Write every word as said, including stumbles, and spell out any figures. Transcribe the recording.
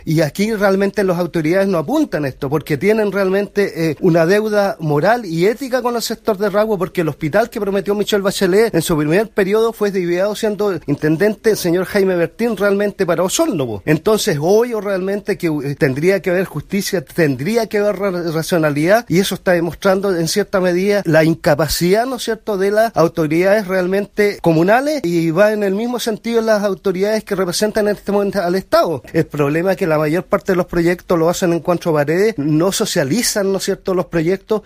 Y aquí realmente las autoridades no apuntan esto, porque tienen realmente eh, una deuda moral y ética con el sector de Raguas, porque el hospital que prometió Michelle Bachelet en su primer periodo fue desviado siendo intendente el señor Jaime Bertín realmente para Osorno. Entonces, obvio realmente que eh, tendría que haber justicia, tendría que haber ra- racionalidad, y eso está demostrando en cierta medida la incapacidad, ¿no es cierto?, de las autoridades realmente comunales, y va en el mismo sentido las autoridades que representan en este momento al Estado. El problema es que la mayor parte de los proyectos lo hacen en cuatro paredes, no socializan, ¿no es cierto?, los proyectos,